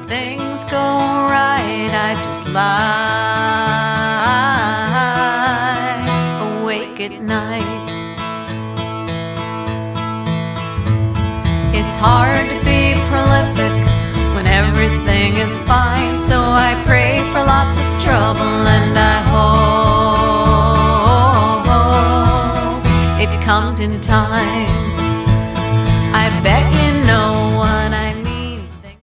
things go right, I just lie awake at night. It's hard to be prolific when everything is fine, so I pray for lots of trouble, and I hope it comes in time.